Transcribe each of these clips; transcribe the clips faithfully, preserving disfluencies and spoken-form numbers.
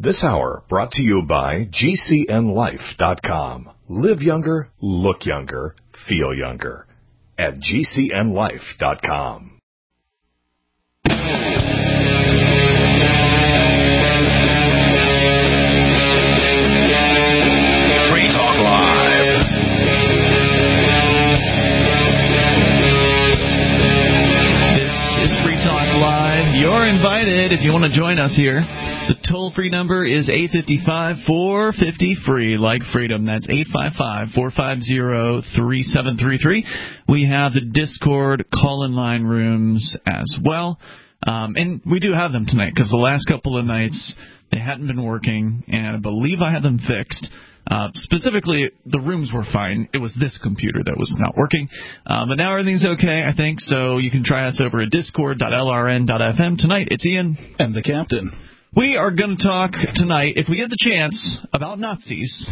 This hour brought to you by G C N life dot com. Live younger, look younger, feel younger at G C N life dot com. Free Talk Live. This is Free Talk Live. You're invited if you want to join us here. The toll-free number is eight five five, four five zero, free, like freedom. That's eight five five, four five zero, three seven three three. We have the Discord call-in line rooms as well. Um, and we do have them tonight because the last couple of nights they hadn't been working, and I believe I had them fixed. Uh, specifically, the rooms were fine. It was this computer that was not working. Uh, but now everything's okay, I think. So you can try us over at discord dot L R N dot F M. Tonight, it's Ian. And the captain. We are going to talk tonight, if we get the chance, about Nazis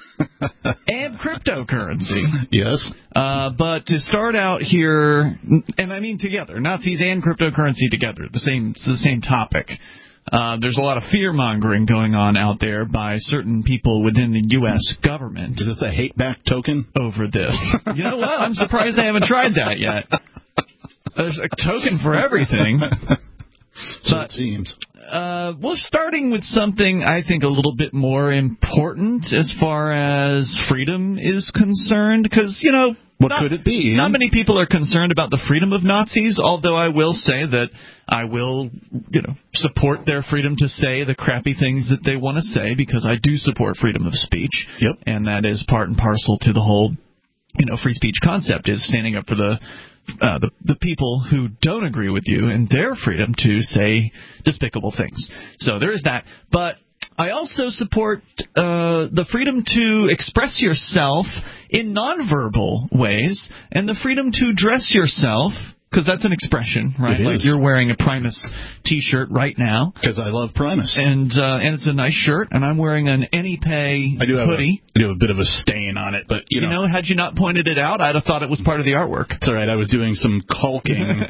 and cryptocurrency. Yes. Uh, but to start out here, and I mean together, Nazis and cryptocurrency together, the same, the same topic. Uh, there's a lot of fear-mongering going on out there by certain people within the U S government. Is this a hate-back token? Over this. You know what? I'm surprised they haven't tried that yet. There's a token for everything. So But, it seems. Uh, well, starting with something I think a little bit more important as far as freedom is concerned, because, you know, What not, could it be? Not many people are concerned about the freedom of Nazis, although I will say that I will, you know, support their freedom to say the crappy things that they want to say, because I do support freedom of speech. Yep. And that is part and parcel to the whole, you know, free speech concept, is standing up for the Uh, the, the people who don't agree with you and their freedom to say despicable things. So there is that. But I also support uh, the freedom to express yourself in nonverbal ways and the freedom to dress yourself, because that's an expression, right? It like is. you're wearing a Primus T-shirt right now. Because I love Primus. And uh, and it's a nice shirt, and I'm wearing an AnyPay I do have hoodie. A, I do have a bit of a stain on it, but, you know. You know, had you not pointed it out, I'd have thought it was part of the artwork. It's all right. I was doing some caulking.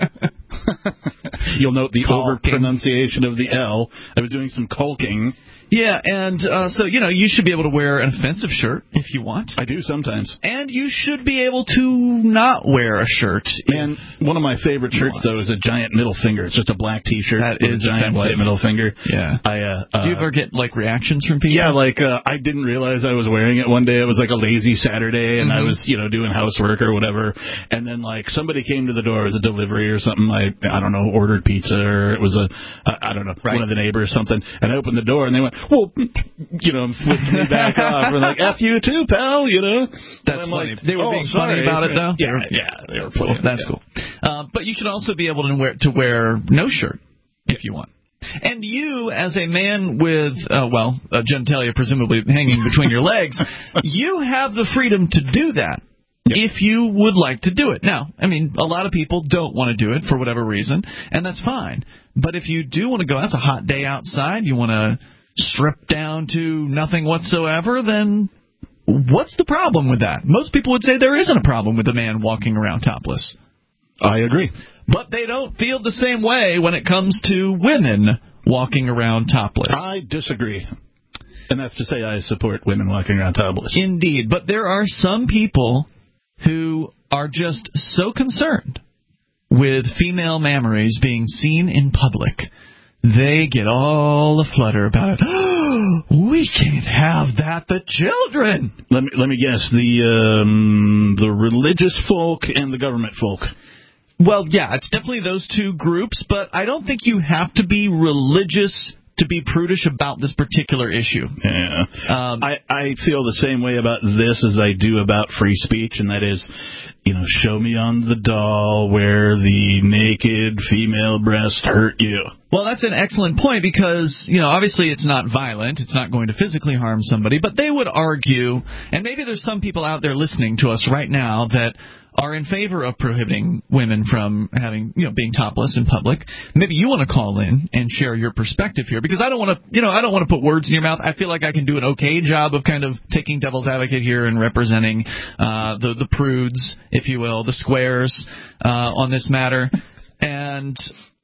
You'll note the Caulking. over-pronunciation of the L. I was doing some caulking. Yeah, and uh, so, you know, you should be able to wear an offensive shirt if you want. I do sometimes. And you should be able to not wear a shirt. Man, one of my favorite shirts, though, is a giant middle finger. It's just a black T-shirt That with is a giant offensive. white middle finger. Yeah. I, uh, uh, Do you ever get, like, reactions from people? Yeah, like, uh, I didn't realize I was wearing it one day. It was like a lazy Saturday, and Mm-hmm. I was, you know, doing housework or whatever. And then, like, somebody came to the door. It was a delivery or something. I, I don't know, ordered pizza, or it was a, I, I don't know, Right. one of the neighbors or something. And I opened the door, and they went, well, you know, flipped me back off. And like, F you too, pal, you know. That's funny. Like, they were oh, being sorry. funny about it, though? Yeah, They were- yeah, they were Cool. playing. That's yeah. cool. Uh, but you should also be able to wear, to wear no shirt if you want. And you, as a man with, uh, well, a genitalia presumably hanging between your legs, you have the freedom to do that. Yep. If you would like to do it. Now, I mean, a lot of people don't want to do it for whatever reason, and that's fine. But if you do want to go, that's a hot day outside, you want to strip down to nothing whatsoever, then what's the problem with that? Most people would say there isn't a problem with a man walking around topless. I agree. But they don't feel the same way when it comes to women walking around topless. I disagree. And that's to say I support women walking around topless. Indeed. But there are some people who are just so concerned with female mammaries being seen in public, they get all aflutter about it. We can't have that. The children. Let me let me guess. The um, the religious folk and the government folk. Well, yeah, it's definitely those two groups, but I don't think you have to be religious to be prudish about this particular issue. Yeah. Um, I, I feel the same way about this as I do about free speech, and that is, you know, show me on the doll where the naked female breast hurt you. Well, that's an excellent point because, you know, obviously it's not violent. It's not going to physically harm somebody. But they would argue, and maybe there's some people out there listening to us right now that are in favor of prohibiting women from having, you know, being topless in public. Maybe you want to call in and share your perspective here, because I don't want to, you know, I don't want to put words in your mouth. I feel like I can do an okay job of kind of taking devil's advocate here and representing uh, the the prudes, if you will, the squares uh, on this matter. And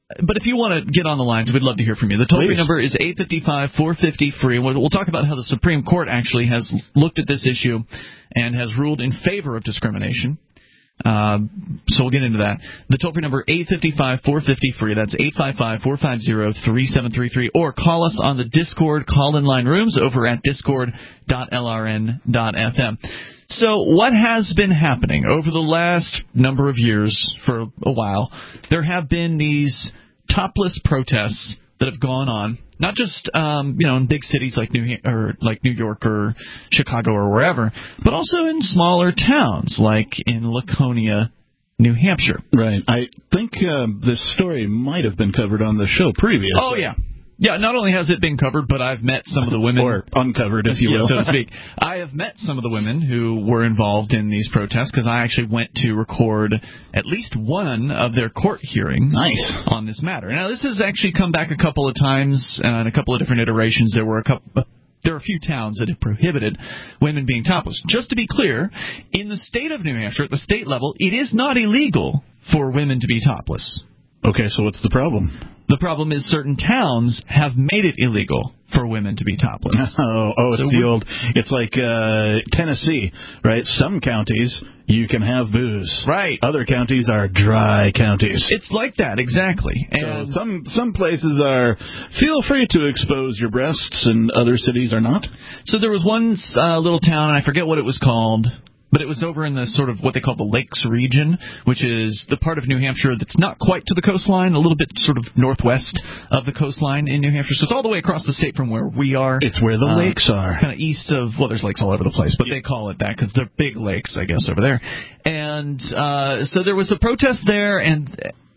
but if you want to get on the lines, we'd love to hear from you. The toll-free number is eight five five, four five zero, free. We'll, we'll talk about how the Supreme Court actually has looked at this issue and has ruled in favor of discrimination. Uh, so we'll get into that. The toll-free number, eight five five, four five zero, free. That's eight five five, four five zero, three seven three three. Or call us on the Discord call-in line rooms over at discord dot l r n dot f m. So what has been happening over the last number of years, for a while, there have been these topless protests that have gone on, not just um, you know in big cities like New or like New York or Chicago or wherever, but also in smaller towns like in Laconia, New Hampshire. Right. I think uh, this story might have been covered on the show previously. Oh yeah. Yeah, not only has it been covered, but I've met some of the women. Or uncovered, if you will. So to speak. I have met some of the women who were involved in these protests because I actually went to record at least one of their court hearings nice. on this matter. Now, this has actually come back a couple of times uh, in a couple of different iterations. There were a couple... There are a few towns that have prohibited women being topless. Just to be clear, in the state of New Hampshire, at the state level, it is not illegal for women to be topless. Okay, so what's the problem? The problem is certain towns have made it illegal for women to be topless. Oh, oh it's so the old, it's like uh, Tennessee, right? Some counties, you can have booze. Right. Other counties are dry counties. It's like that, exactly. And so some some places are, feel free to expose your breasts, and other cities are not. So there was one uh, little town, and I forget what it was called, but it was over in the sort of what they call the Lakes region, which is the part of New Hampshire that's not quite to the coastline, a little bit sort of northwest of the coastline in New Hampshire. So it's all the way across the state from where we are. It's where the uh, lakes are. Kind of east of, well, there's lakes all over the place, but yeah. They call it that because they're big lakes, I guess, over there. And uh, so there was a protest there, and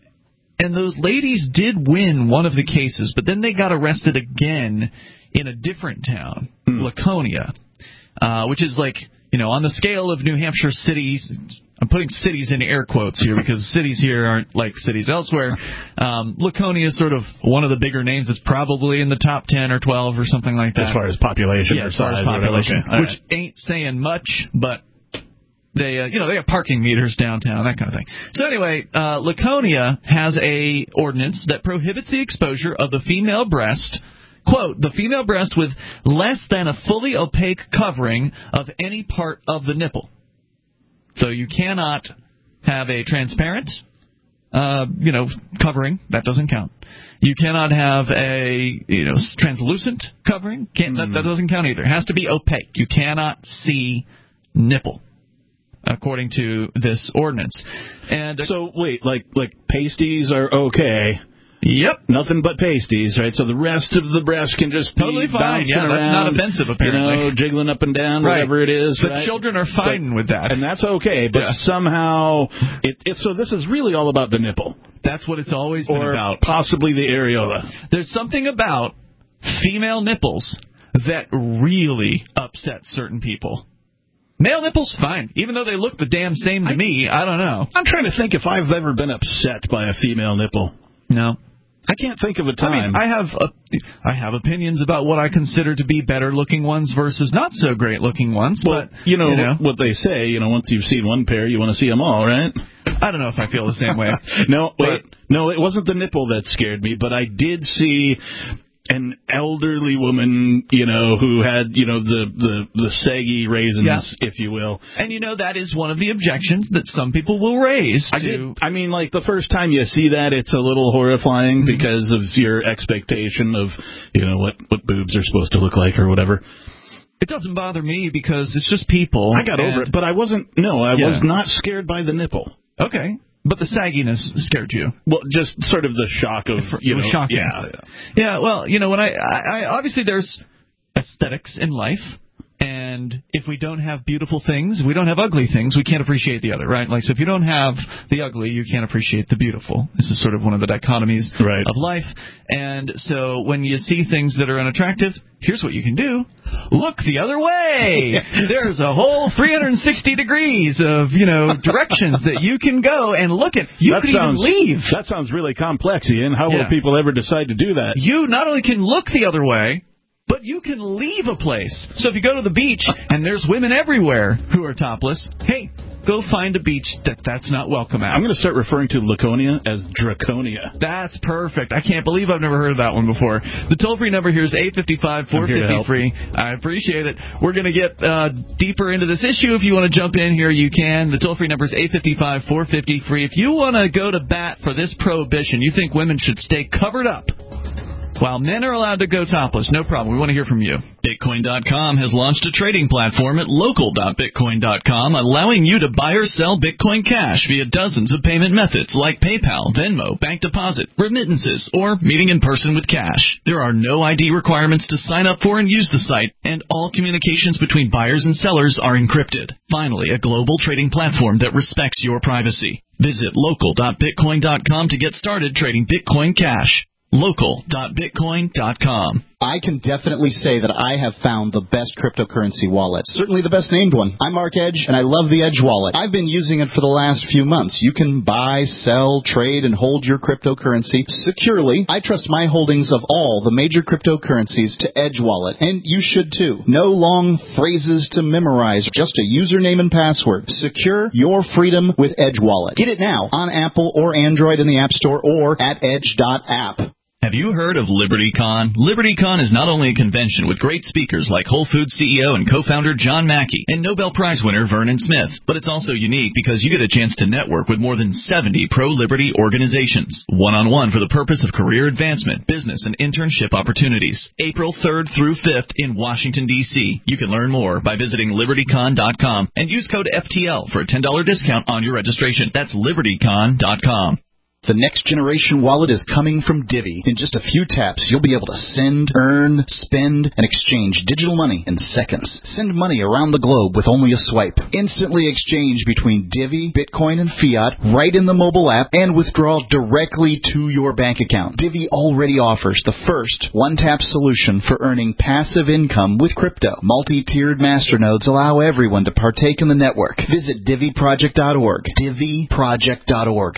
and those ladies did win one of the cases, but then they got arrested again in a different town, mm. Laconia, uh, which is like... You know, on the scale of New Hampshire cities, I'm putting cities in air quotes here because cities here aren't like cities elsewhere. Um, Laconia is sort of one of the bigger names. It's probably in the top ten or twelve or something like that. As far as population yeah, or as far size. as population, Okay. Which right. ain't saying much, but they, uh, you know, they have parking meters downtown, that kind of thing. So anyway, uh, Laconia has a ordinance that prohibits the exposure of the female breast, quote, the female breast with less than a fully opaque covering of any part of the nipple. So you cannot have a transparent, uh, you know, covering. That doesn't count. You cannot have a, you know, translucent covering. Can't, mm. that, that doesn't count either. It has to be opaque. You cannot see nipple, according to this ordinance. And uh, so wait, like like pasties are okay. Yep. Nothing but pasties, right? So the rest of the breast can just be totally fine. bouncing Yeah, around. That's not offensive, apparently. You know, jiggling up and down, right. whatever it is. But right? children are fine but, with that. And that's okay, but yeah. somehow, it, it, so this is really all about the nipple. That's what it's always been or about. Possibly the areola. There's something about female nipples that really upsets certain people. Male nipples, fine. Even though they look the damn same to I, me, I don't know. I'm trying to think if I've ever been upset by a female nipple. No. I can't think of a time. I mean, I have a, I have opinions about what I consider to be better-looking ones versus not-so-great-looking ones. Well, but you know, you know what they say, you know, once you've seen one pair, you want to see them all, right? I don't know if I feel the same way. no, wait. No, it wasn't the nipple that scared me, but I did see an elderly woman, you know, who had, you know, the, the, the saggy raisins, yeah. if you will. And, you know, that is one of the objections that some people will raise. To... I, did, I mean, like, the first time you see that, it's a little horrifying mm-hmm. because of your expectation of, you know, what, what boobs are supposed to look like or whatever. It doesn't bother me because it's just people. I got and... over it, but I wasn't, no, I yeah. was not scared by the nipple. Okay. But the sagginess scared you. Well, just sort of the shock of, you it was know. Shocking. Yeah, yeah. Yeah, well, you know, when I, I, I obviously there's aesthetics in life, and if we don't have beautiful things, we don't have ugly things, we can't appreciate the other, right? Like, so if you don't have the ugly, you can't appreciate the beautiful. This is sort of one of the dichotomies right. of life. And so when you see things that are unattractive, here's what you can do. Look the other way. There's a whole three hundred sixty degrees of, you know, directions that you can go and look at. You that can sounds, even leave. That sounds really complex, Ian. How yeah. will people ever decide to do that? You not only can look the other way, but you can leave a place. So if you go to the beach and there's women everywhere who are topless, hey, go find a beach that that's not welcome at. I'm going to start referring to Laconia as Draconia. That's perfect. I can't believe I've never heard of that one before. The toll-free number here is eight five five, four five zero, free. I appreciate it. We're going to get uh, deeper into this issue. If you want to jump in here, you can. The toll-free number is eight five five, four five zero, free. If you want to go to bat for this prohibition, you think women should stay covered up while men are allowed to go topless, no problem. We want to hear from you. Bitcoin dot com has launched a trading platform at local dot bitcoin dot com, allowing you to buy or sell Bitcoin Cash via dozens of payment methods like PayPal, Venmo, bank deposit, remittances, or meeting in person with cash. There are no I D requirements to sign up for and use the site, and all communications between buyers and sellers are encrypted. Finally, a global trading platform that respects your privacy. Visit local dot bitcoin dot com to get started trading Bitcoin Cash. local dot bitcoin dot com. I can definitely say that I have found the best cryptocurrency wallet. Certainly the best named one. I'm Mark Edge, and I love the Edge wallet. I've been using it for the last few months. You can buy, sell, trade, and hold your cryptocurrency securely. I trust my holdings of all the major cryptocurrencies to Edge wallet, and you should too. No long phrases to memorize, just a username and password. Secure your freedom with Edge wallet. Get it now on Apple or Android in the App Store or at edge dot app. Have you heard of LibertyCon? LibertyCon is not only a convention with great speakers like Whole Foods C E O and co-founder John Mackey and Nobel Prize winner Vernon Smith, but it's also unique because you get a chance to network with more than seventy pro-liberty organizations, one-on-one for the purpose of career advancement, business, and internship opportunities. April third through fifth in Washington, D C You can learn more by visiting liberty con dot com and use code F T L for a ten dollars discount on your registration. That's liberty con dot com. The next generation wallet is coming from Divvy. In just a few taps, you'll be able to send, earn, spend, and exchange digital money in seconds. Send money around the globe with only a swipe. Instantly exchange between Divvy, Bitcoin, and fiat right in the mobile app and withdraw directly to your bank account. Divvy already offers the first one-tap solution for earning passive income with crypto. Multi-tiered masternodes allow everyone to partake in the network. Visit divvy project dot org. divvy project dot org.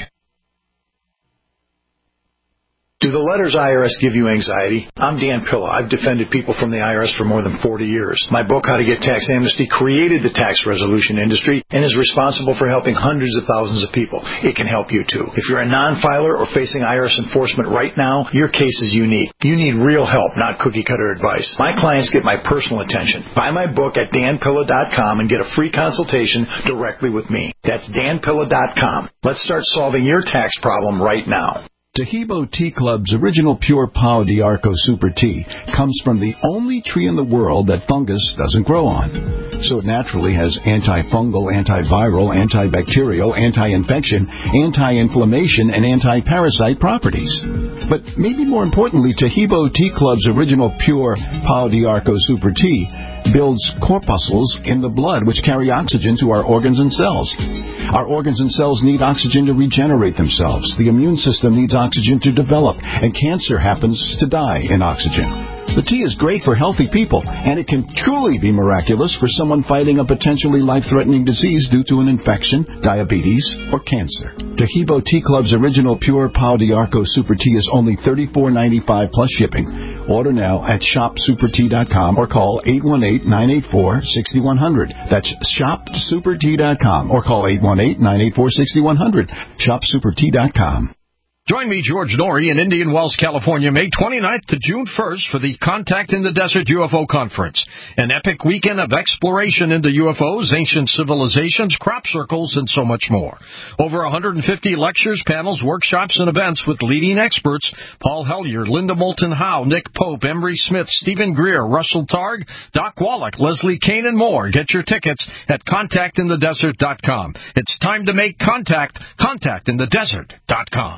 Do the letters I R S give you anxiety? I'm Dan Pilla. I've defended people from the I R S for more than forty years. My book, How to Get Tax Amnesty, created the tax resolution industry and is responsible for helping hundreds of thousands of people. It can help you, too. If you're a non-filer or facing I R S enforcement right now, your case is unique. You need real help, not cookie-cutter advice. My clients get my personal attention. Buy my book at dan pilla dot com and get a free consultation directly with me. That's dan pilla dot com. Let's start solving your tax problem right now. Tahibo Tea Club's original pure Pau d'Arco Super Tea comes from the only tree in the world that fungus doesn't grow on. So it naturally has antifungal, antiviral, antibacterial, anti-infection, anti-inflammation, and anti-parasite properties. But maybe more importantly, Tahibo Tea Club's original pure Pau d'Arco Super Tea builds corpuscles in the blood which carry oxygen to our organs and cells. Our organs and cells need oxygen to regenerate themselves. The immune system needs oxygen to develop, and cancer happens to die in oxygen. The tea is great for healthy people, and it can truly be miraculous for someone fighting a potentially life-threatening disease due to an infection, diabetes, or cancer. Tahibo Tea Club's original pure Pau d'Arco Super Tea is only thirty-four ninety-five plus shipping. Order now at shop super tea dot com or call eight one eight, nine eight four, six one zero zero. That's shop super tea dot com or call eight one eight, nine eight four, six one zero zero. shop super tea dot com. Join me, George Norrie, in Indian Wells, California, May twenty-ninth to June first for the Contact in the Desert U F O Conference, an epic weekend of exploration into U F Os, ancient civilizations, crop circles, and so much more. Over one hundred fifty lectures, panels, workshops, and events with leading experts: Paul Hellyer, Linda Moulton Howe, Nick Pope, Emery Smith, Stephen Greer, Russell Targ, Doc Wallach, Leslie Kane, and more. Get your tickets at contact in the desert dot com. It's time to make contact. contact in the desert dot com.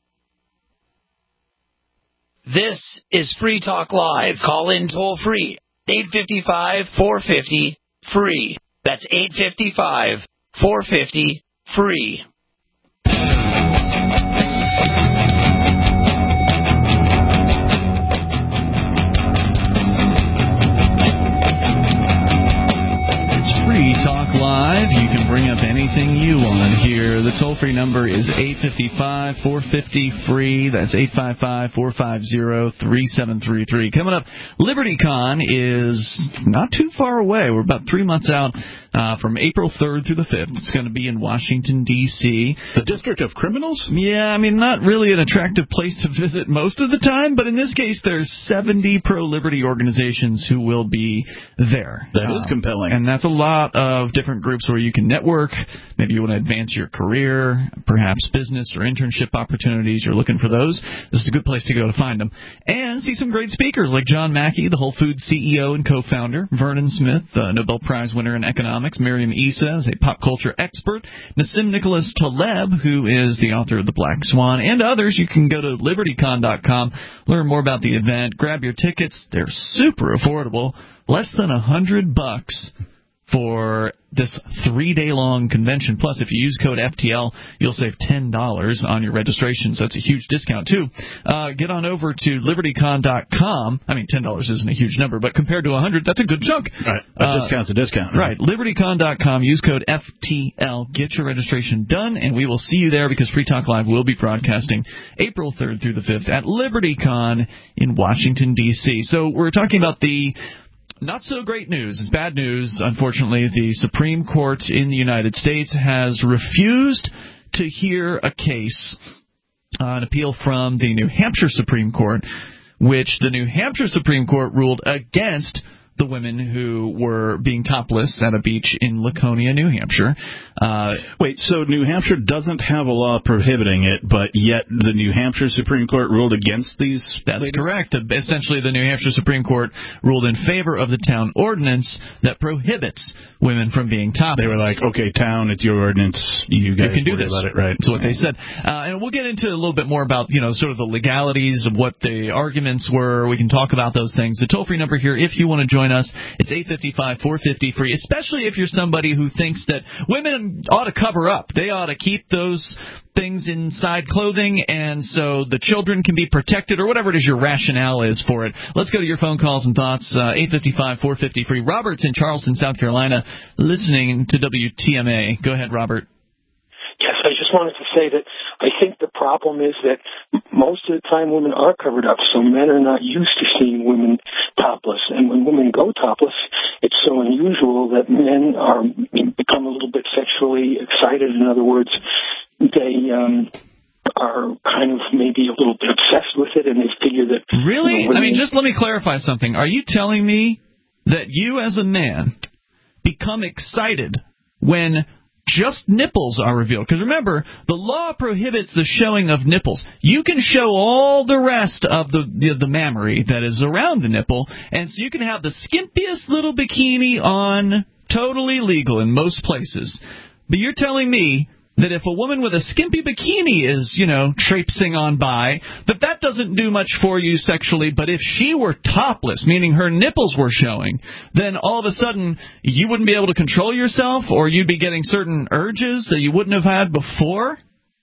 This is Free Talk Live. Call in toll free. eight five five, four five zero, free. That's eight five five, four five zero, free. It's Free Talk Live. You can bring up anything you want here here. The toll-free number is eight five five, four five zero, free. That's eight five five, four five zero, three seven three three. Coming up, LibertyCon is not too far away. We're about three months out uh, from April third through the fifth. It's going to be in Washington, D C The District of Criminals? Yeah, I mean, not really an attractive place to visit most of the time, but in this case, there's seventy pro-liberty organizations who will be there. That um, is compelling. And that's a lot of different groups where you can network. Maybe you want to advance your career, perhaps business or internship opportunities. You're looking for those. This is a good place to go to find them. And see some great speakers like John Mackey, the Whole Foods C E O and co-founder, Vernon Smith, the Nobel Prize winner in economics, Miriam Issa is a pop culture expert, Nassim Nicholas Taleb, who is the author of The Black Swan, and others. You can go to liberty con dot com, learn more about the event, grab your tickets. They're super affordable, less than a hundred bucks for this three-day-long convention. Plus, if you use code F T L, you'll save ten dollars on your registration, so that's a huge discount, too. Uh, get on over to liberty con dot com. I mean, ten dollars isn't a huge number, but compared to one hundred dollars, that's a good chunk. Right. A uh, discount's a discount. Right. liberty con dot com. Use code F T L. Get your registration done, and we will see you there because Free Talk Live will be broadcasting April third through the fifth at LibertyCon in Washington, D C So we're talking about the not so great news. It's bad news. Unfortunately, the Supreme Court in the United States has refused to hear a case, uh, an appeal from the New Hampshire Supreme Court, which the New Hampshire Supreme Court ruled against the women who were being topless at a beach in Laconia, New Hampshire. Uh, Wait, so New Hampshire doesn't have a law prohibiting it, but yet the New Hampshire Supreme Court ruled against these? That's ladies? correct. Essentially, the New Hampshire Supreme Court ruled in favor of the town ordinance that prohibits women from being topless. They were like, okay, town, it's your ordinance. You guys you can do this. About it, right? That's what they said. Uh, and we'll get into a little bit more about, you know, sort of the legalities of what the arguments were. We can talk about those things. The toll-free number here, if you want to join us, it's eight five five, four five zero, free, especially if you're somebody who thinks that women ought to cover up. They ought to keep those things inside clothing, and so the children can be protected, or whatever it is your rationale is for it. Let's go to your phone calls and thoughts. Uh, eight five five, four five zero, free. Robert's in Charleston, South Carolina, listening to W T M A. Go ahead, Robert. Yes, I just wanted to say that I think the problem is that most of the time women are covered up, so men are not used to seeing women topless. And when women go topless, it's so unusual that men are become a little bit sexually excited. In other words, they um, are kind of maybe a little bit obsessed with it, and they figure that... Really? You know, I mean, just let me clarify something. Are you telling me that you as a man become excited when just nipples are revealed? Because remember, the law prohibits the showing of nipples. You can show all the rest of the, the the mammary that is around the nipple, and so you can have the skimpiest little bikini on, totally legal in most places. But you're telling me that if a woman with a skimpy bikini is, you know, traipsing on by, that that doesn't do much for you sexually, but if she were topless, meaning her nipples were showing, then all of a sudden you wouldn't be able to control yourself, or you'd be getting certain urges that you wouldn't have had before?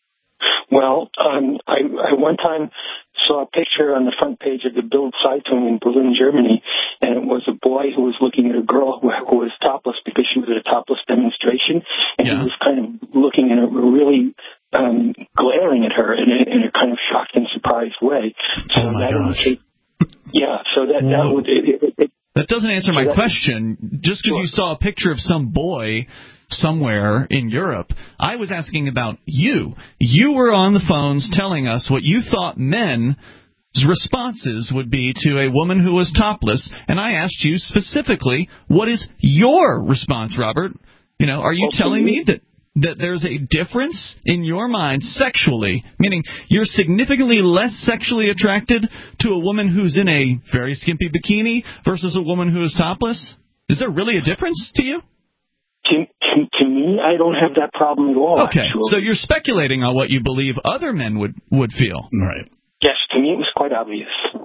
Well, um, I, I one time saw a picture on the front page of the Bild Zeitung in Berlin, Germany, and it was a boy who was looking at a girl who, who was topless because she was at a topless demonstration, and yeah. he was kind of looking at her, really um, glaring at her in a, in a kind of shocked and surprised way. So oh my that gosh. Indicates, yeah, so that, that would... It, it, it, that doesn't answer my so that, question. Just because sure. you saw a picture of some boy somewhere in Europe, I was asking about you. You were on the phones telling us what you thought men's responses would be to a woman who was topless, and I asked you specifically, what is your response, Robert? You know, are you well, telling me that that there's a difference in your mind sexually, meaning you're significantly less sexually attracted to a woman who's in a very skimpy bikini versus a woman who is topless? Is there really a difference to you? To, to, to me, I don't have that problem at all. Okay, actually. So you're speculating on what you believe other men would, would feel. Right. Yes, to me it was quite obvious.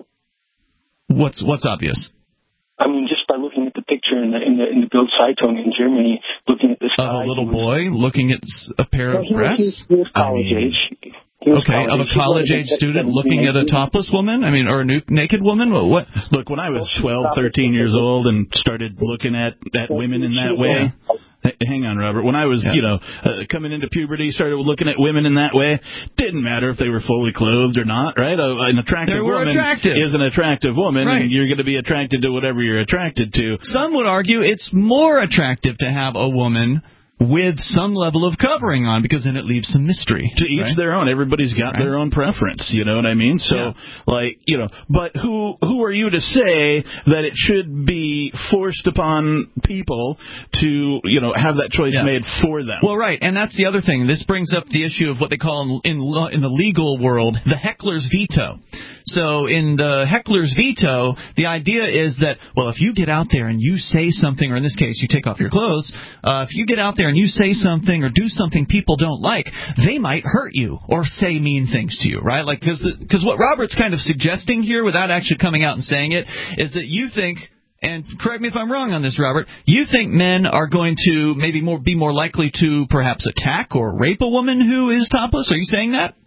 What's what's obvious? I mean, just by looking at the picture in the in the, in the Bild Zeitung in Germany, looking at this of guy, a little was, boy looking at a pair well, of he breasts. Was, he was college I mean, age. Was okay, college of a college-age student looking at a topless woman? I mean, or a nu- naked woman? What, what? Look, when I was twelve, thirteen years old and started looking at, at women in that way, hang on, Robert. When I was, yeah. you know, uh, coming into puberty, started looking at women in that way, didn't matter if they were fully clothed or not, right? Uh, an attractive woman attractive. is an attractive woman, right. and you're going to be attracted to whatever you're attracted to. Some would argue it's more attractive to have a woman with some level of covering on, because then it leaves some mystery. To each right? their own. Everybody's got right. their own preference, you know what I mean? So, yeah. like, you know, but who who are you to say that it should be forced upon people to, you know, have that choice yeah. made for them? Well, right, and that's the other thing. This brings up the issue of what they call in in the legal world the heckler's veto. So in the heckler's veto, the idea is that, well, if you get out there and you say something, or in this case, you take off your clothes, uh, if you get out there and you say something or do something people don't like, they might hurt you or say mean things to you, right? Like, because because what Robert's kind of suggesting here, without actually coming out and saying it, is that you think, and correct me if I'm wrong on this, Robert, you think men are going to maybe more be more likely to perhaps attack or rape a woman who is topless? Are you saying that?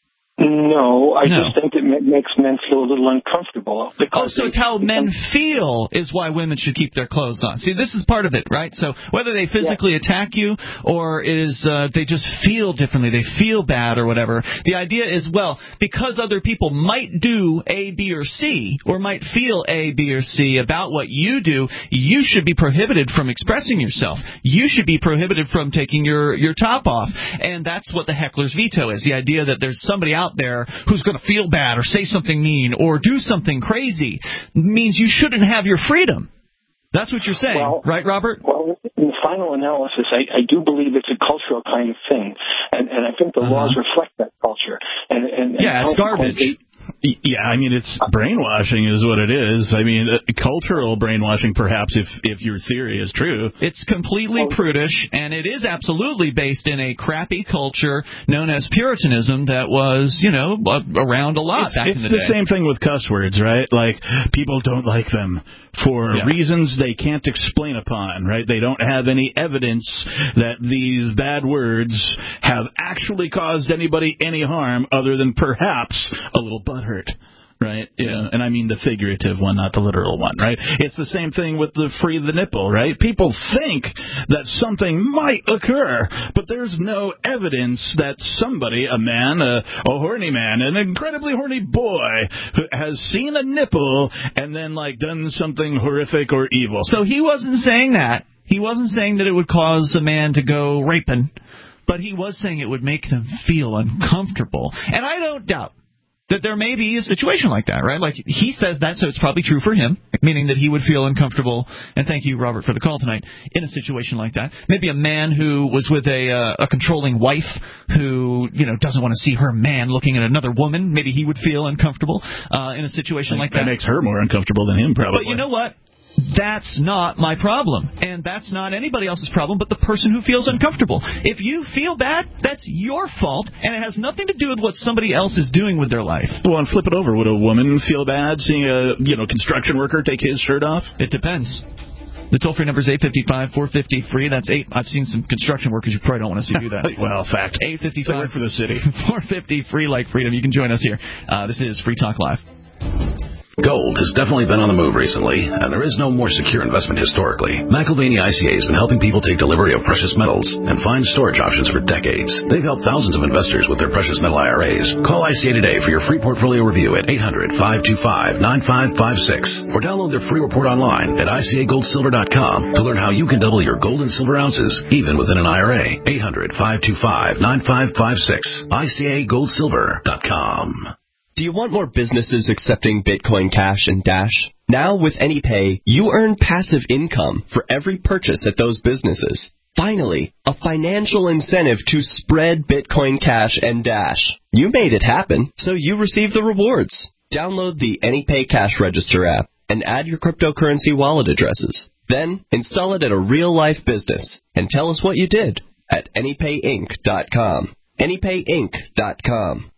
No, I no. just think it makes men feel a little uncomfortable. Oh, so it's how men feel is why women should keep their clothes on. See, this is part of it, right? So whether they physically yeah. attack you or is uh, they just feel differently, they feel bad or whatever, the idea is, well, because other people might do A, B, or C, or might feel A, B, or C about what you do, you should be prohibited from expressing yourself. You should be prohibited from taking your, your top off. And that's what the heckler's veto is, the idea that there's somebody out there who's going to feel bad or say something mean or do something crazy means you shouldn't have your freedom. That's what you're saying, well, right, Robert? Well, in the final analysis, I, I do believe it's a cultural kind of thing, and, and I think the uh-huh. laws reflect that culture. And, and, and yeah, it's garbage. Yeah, I mean, it's brainwashing is what it is. I mean, uh, cultural brainwashing, perhaps, if if your theory is true. It's completely prudish, and it is absolutely based in a crappy culture known as Puritanism that was, you know, around a lot it's, back it's in the, the day. Same thing with cuss words, right? Like, people don't like them for yeah. reasons they can't explain upon, right? They don't have any evidence that these bad words have actually caused anybody any harm other than perhaps a little butthurt. Right? Yeah. And I mean the figurative one, not the literal one, right? It's the same thing with the free the nipple, right? People think that something might occur, but there's no evidence that somebody, a man, a, a horny man, an incredibly horny boy, has seen a nipple and then, like, done something horrific or evil. So he wasn't saying that. He wasn't saying that it would cause a man to go raping, but he was saying it would make them feel uncomfortable. And I don't doubt that there may be a situation like that, right? Like, he says that, so it's probably true for him, meaning that he would feel uncomfortable, and thank you, Robert, for the call tonight, in a situation like that. Maybe a man who was with a uh, a controlling wife who, you know, doesn't want to see her man looking at another woman. Maybe he would feel uncomfortable uh, in a situation like that. That makes her more uncomfortable than him, probably. But you know what? That's not my problem, and that's not anybody else's problem but the person who feels uncomfortable. If you feel bad, that's your fault, and it has nothing to do with what somebody else is doing with their life. Well, and flip it over. Would a woman feel bad seeing a, you know, construction worker take his shirt off? It depends. The toll-free number is eight five five, four five zero, free. That's eight. I've seen some construction workers you probably don't want to see do that. Well, fact. eight five five, for the city. four five zero, free like freedom. You can join us here. Uh, this is Free Talk Live. Gold has definitely been on the move recently, and there is no more secure investment historically. McIlvaney I C A has been helping people take delivery of precious metals and find storage options for decades. They've helped thousands of investors with their precious metal I R As. Call I C A today for your free portfolio review at eight hundred, five two five, nine five five six or download their free report online at I C A gold silver dot com to learn how you can double your gold and silver ounces even within an I R A. eight hundred, five two five, nine five five six. I C A gold silver dot com. Do you want more businesses accepting Bitcoin Cash and Dash? Now with AnyPay, you earn passive income for every purchase at those businesses. Finally, a financial incentive to spread Bitcoin Cash and Dash. You made it happen, so you receive the rewards. Download the AnyPay Cash Register app and add your cryptocurrency wallet addresses. Then install it at a real-life business and tell us what you did at any pay inc dot com. any pay inc dot com.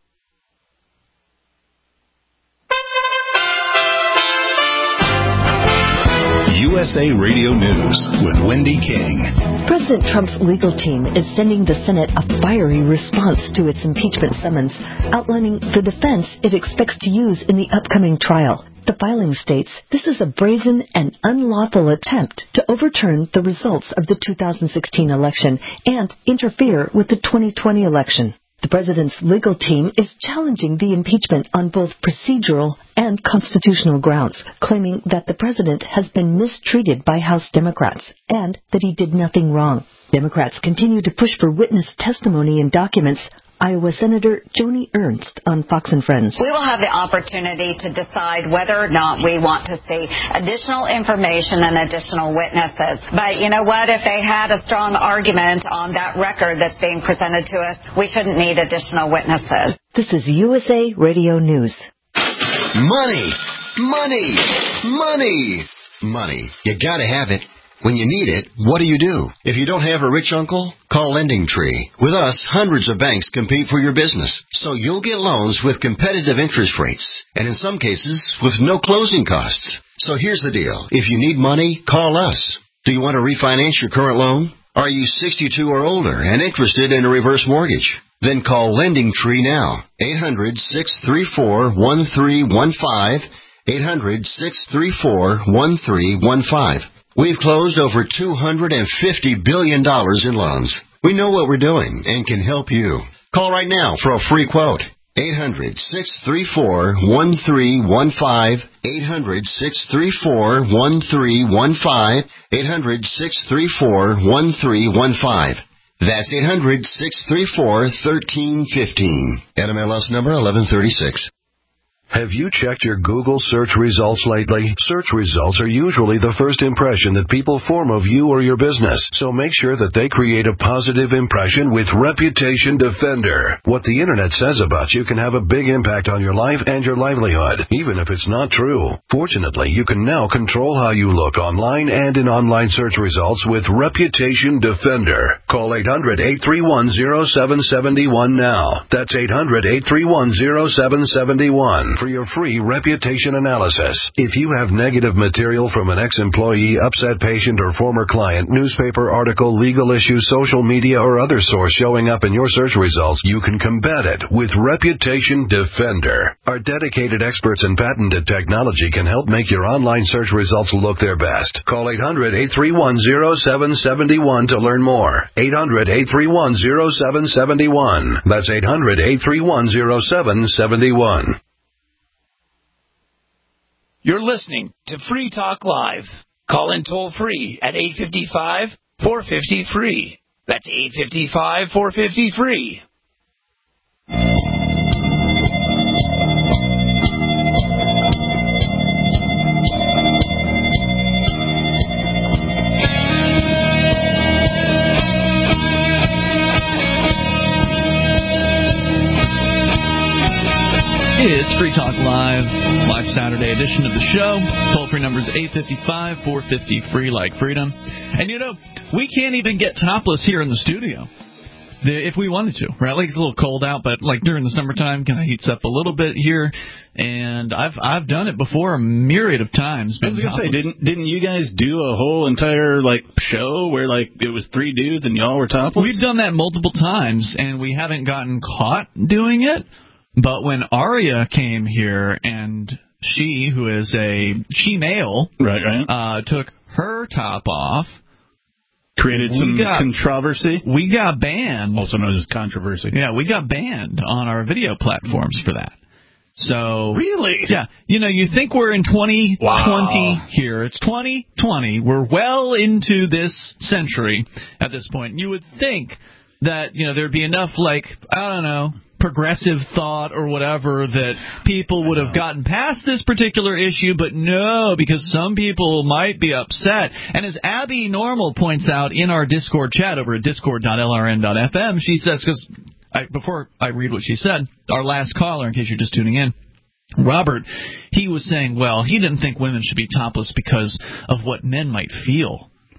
S A Radio News with Wendy King. President Trump's legal team is sending the Senate a fiery response to its impeachment summons, outlining the defense it expects to use in the upcoming trial. The filing states this is a brazen and unlawful attempt to overturn the results of the two thousand sixteen election and interfere with the twenty twenty election. The president's legal team is challenging the impeachment on both procedural and constitutional grounds, claiming that the president has been mistreated by House Democrats and that he did nothing wrong. Democrats continue to push for witness testimony and documents. Iowa Senator Joni Ernst on Fox and Friends. We will have the opportunity to decide whether or not we want to see additional information and additional witnesses. But you know what? If they had a strong argument on that record that's being presented to us, we shouldn't need additional witnesses. This is U S A Radio News. Money! Money! Money! Money. You gotta have it. When you need it, what do you do? If you don't have a rich uncle, call Lending Tree. With us, hundreds of banks compete for your business, so you'll get loans with competitive interest rates, and in some cases, with no closing costs. So here's the deal. If you need money, call us. Do you want to refinance your current loan? Are you sixty-two or older and interested in a reverse mortgage? Then call Lending Tree now. eight hundred, six three four, one three one five. eight hundred, six three four, one three one five. We've closed over two hundred fifty billion dollars in loans. We know what we're doing and can help you. Call right now for a free quote. eight hundred, six three four, one three one five. eight hundred, six three four, one three one five. eight hundred, six three four, one three one five. That's eight hundred, six three four, one three one five. N M L S number eleven thirty-six. Have you checked your Google search results lately? Search results are usually the first impression that people form of you or your business, so make sure that they create a positive impression with Reputation Defender. What the Internet says about you can have a big impact on your life and your livelihood, even if it's not true. Fortunately, you can now control how you look online and in online search results with Reputation Defender. Call eight hundred, eight three one, zero seven seven one now. That's eight hundred, eight three one, zero seven seven one. For your free reputation analysis. If you have negative material from an ex-employee, upset patient, or former client, newspaper article, legal issue, social media, or other source showing up in your search results, you can combat it with Reputation Defender. Our dedicated experts in patented technology can help make your online search results look their best. Call eight hundred, eight three one, zero seven seven one to learn more. eight hundred, eight three one, zero seven seven one. That's eight hundred, eight three one, zero seven seven one. You're listening to Free Talk Live. Call in toll free at eight five five, four five zero, free. That's eight five five, four five zero, free. It's Free Talk Live, live Saturday edition of the show. Toll-free number is eight five five, four five zero, free like freedom. And, you know, we can't even get topless here in the studio if we wanted to, right? Like, it's a little cold out, but, like, during the summertime, kind of heats up a little bit here. And I've I've done it before a myriad of times. I was going to say, didn't didn't you guys do a whole entire, like, show where, like, it was three dudes and y'all were topless? We've done that multiple times, and we haven't gotten caught doing it. But when Aria came here and she, who is a she-male, right, right. Uh, took her top off, created some got, controversy. We got banned. Also known as controversy. Yeah, we got banned on our video platforms for that. So really, yeah, you know, you think we're in twenty twenty wow. here. It's twenty twenty. We're well into this century at this point. You would think that, you know, there'd be enough, like, I don't know, progressive thought or whatever that people would have gotten past this particular issue, but no, because some people might be upset. And as Abby Normal points out in our Discord chat over at discord dot l r n dot f m, she says, because I, before I read what she said, our last caller, in case you're just tuning in, Robert, he was saying, well, he didn't think women should be topless because of what men might feel.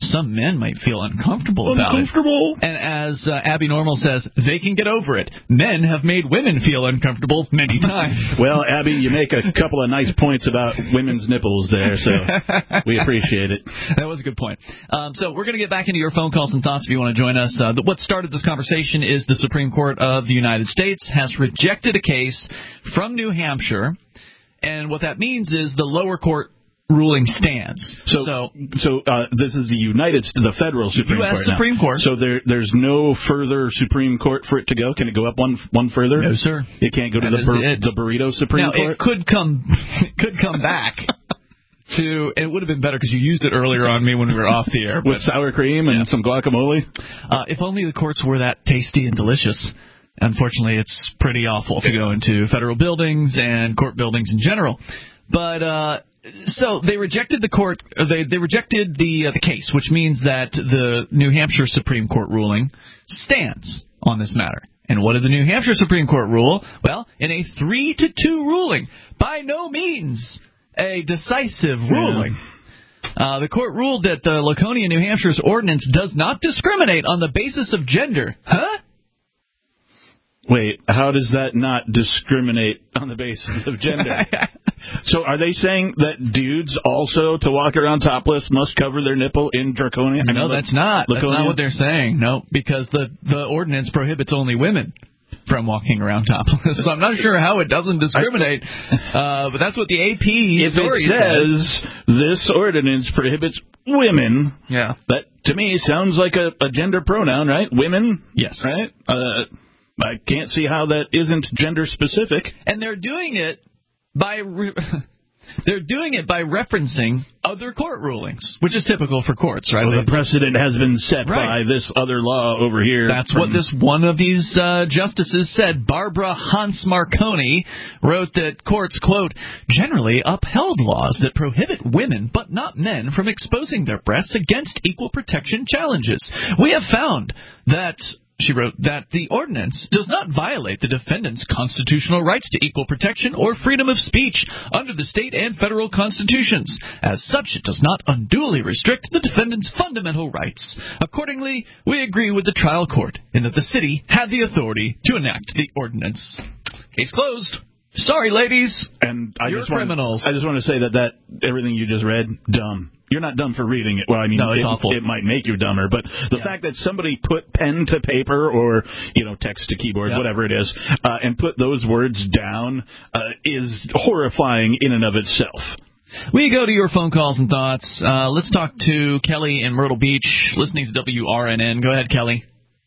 some men might feel uncomfortable about uncomfortable. it. And as uh, Abby Normal says, they can get over it. Men have made women feel uncomfortable many times. Well, Abby, you make a couple of nice points about women's nipples there, so we appreciate it. That was a good point. Um, so we're going to get back into your phone calls and thoughts if you want to join us. Uh, the, what started this conversation is the Supreme Court of the United States has rejected a case from New Hampshire, and what that means is the lower court ruling stands. So, so, so uh, this is the United, the federal Supreme U S Court. Supreme now. Court. So there, there's no further Supreme Court for it to go. Can it go up one, one further? No, sir. It can't go to That the, bur- it. the burrito Supreme now, Court. It could come, it could come back. To, it would have been better because you used it earlier on me when we were off the air. With sour cream and yeah. some guacamole? Uh, if only the courts were that tasty and delicious. Unfortunately, it's pretty awful to go into federal buildings and court buildings in general. But uh, so they rejected the court. Or they they rejected the uh, the case, which means that the New Hampshire Supreme Court ruling stands on this matter. And what did the New Hampshire Supreme Court rule? Well, in a three to two ruling, by no means a decisive ruling. Uh, the court ruled that the Laconia, New Hampshire's ordinance does not discriminate on the basis of gender. Huh? Wait, how does that not discriminate on the basis of gender? So are they saying that dudes also, to walk around topless, must cover their nipple in Draconia? No, that's not. Laconia? That's not what they're saying. No, because the, the ordinance prohibits only women from walking around topless. So I'm not sure how it doesn't discriminate, uh, but that's what the A P if story it says. This ordinance prohibits women. Yeah. That, to me, sounds like a, a gender pronoun, right? Women? Yes. Right? Uh, I can't see how that isn't gender specific. And they're doing it by re- they're doing it by referencing other court rulings, which is typical for courts, right? Well, the precedent has been set right. by this other law over here. That's from... what this one of these uh, justices said. Barbara Hans Marconi wrote that courts, quote, generally upheld laws that prohibit women but not men from exposing their breasts against equal protection challenges. We have found that... She wrote that the ordinance does not violate the defendant's constitutional rights to equal protection or freedom of speech under the state and federal constitutions. As such, it does not unduly restrict the defendant's fundamental rights. Accordingly, we agree with the trial court in that the city had the authority to enact the ordinance. Case closed. Sorry, ladies. And I You're just criminals. Want, I just want to say that, that everything you just read, dumb. You're not dumb for reading it. Well, I mean, no, it's it, awful. It might make you dumber, but the yeah. fact that somebody put pen to paper or, you know, text to keyboard, yeah. whatever it is, uh, and put those words down uh, is horrifying in and of itself. We go to your phone calls and thoughts. Uh, let's talk to Kelly in Myrtle Beach, listening to W R N N. Go ahead, Kelly.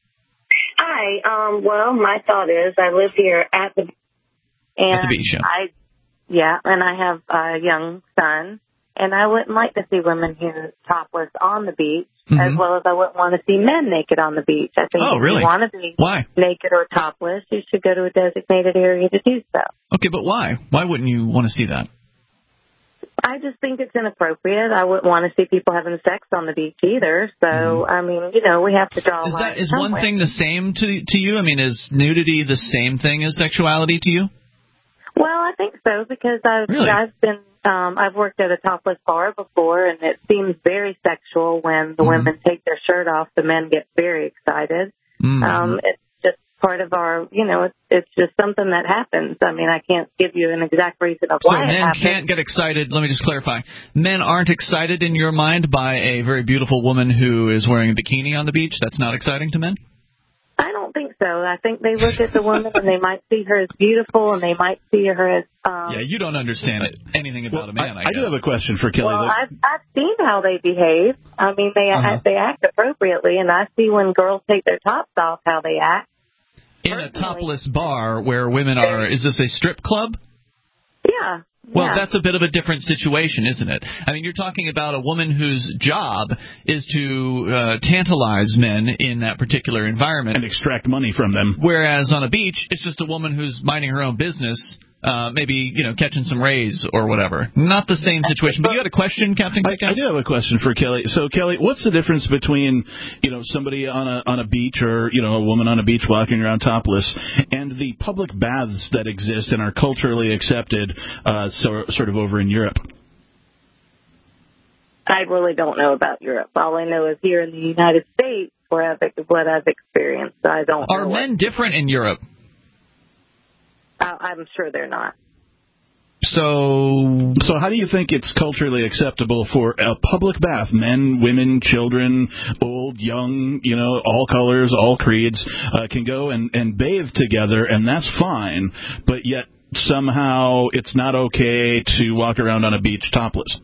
Hi. Um, well, my thought is I live here at the and at the beach. Yeah. I, yeah, and I have a young son. And I wouldn't like to see women here topless on the beach, mm-hmm. as well as I wouldn't want to see men naked on the beach. I think oh, if really? you want to be why? naked or topless, you should go to a designated area to do so. Okay, but why? Why wouldn't you want to see that? I just think it's inappropriate. I wouldn't want to see people having sex on the beach either. So, mm-hmm. I mean, you know, we have to draw a is line. That, is somewhere. One thing the same to to you? I mean, is nudity the same thing as sexuality to you? Well, I think so because I've really? I've been um, I've worked at a topless bar before, and it seems very sexual when the mm-hmm. women take their shirt off. The men get very excited. Mm-hmm. Um, it's just part of our, you know, it's it's just something that happens. I mean, I can't give you an exact reason of why so it men happens. Can't get excited. Let me just clarify: men aren't excited in your mind by a very beautiful woman who is wearing a bikini on the beach. That's not exciting to men. I don't think so. I think they look at the woman and they might see her as beautiful, and they might see her as. Um, yeah, you don't understand it, anything about well, a man. I, I, I do have a question for Kelly. Well, I've I've seen how they behave. I mean, they uh-huh. they act appropriately, and I see when girls take their tops off how they act. In Personally. a topless bar where women are. Is this a strip club? Yeah. Well, yeah. that's a bit of a different situation, isn't it? I mean, you're talking about a woman whose job is to uh, tantalize men in that particular environment. And extract money from them. Whereas on a beach, it's just a woman who's minding her own business, uh, maybe, you know, catching some rays or whatever. Not the same situation. But you had a question, Captain Kick-Ass? I, I do have a question for Kelly. So, Kelly, what's the difference between, you know, somebody on a on a beach or, you know, a woman on a beach walking around topless and the public baths that exist and are culturally accepted uh, so, sort of over in Europe? I really don't know about Europe. All I know is here in the United States, where I've, what I've experienced. So I don't Are know men what, different in Europe? uh, I'm sure they're not. So, so how do you think it's culturally acceptable for a public bath, men, women, children, old, young, you know, all colors, all creeds, uh, can go and, and bathe together, and that's fine, but yet somehow it's not okay to walk around on a beach topless?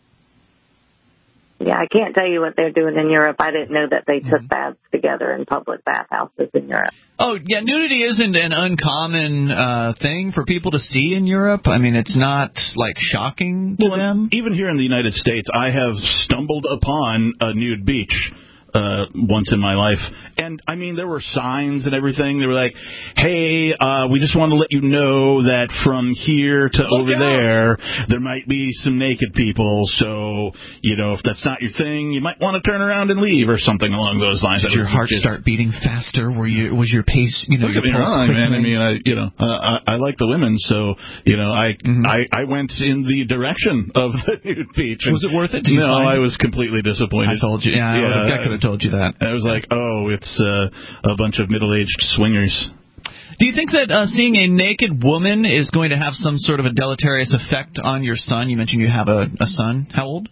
Yeah, I can't tell you what they're doing in Europe. I didn't know that they took mm-hmm. baths together in public bathhouses in Europe. Oh, yeah, nudity isn't an uncommon uh, thing for people to see in Europe. I mean, it's not, like, shocking to well, them. Even here in the United States, I have stumbled upon a nude beach uh, once in my life. And, I mean, there were signs and everything. They were like, hey, uh, we just want to let you know that from here to Look over out. there, there might be some naked people. So, you know, if that's not your thing, you might want to turn around and leave or something along those lines. Did your heart just start beating faster? Were you, was your pace, you know, Look your at me pulse wrong, man. I quickly? mean, I, you know, uh, I, I like the women, so, you know, I, mm-hmm. I, I went in the direction of the nude beach. Was it worth it? Did you no, find I was completely disappointed. I told you. Yeah, yeah I could have told you that. I was like, oh, it's uh, a bunch of middle-aged swingers. Do you think that uh, seeing a naked woman is going to have some sort of a deleterious effect on your son? You mentioned you have a, a son. How old?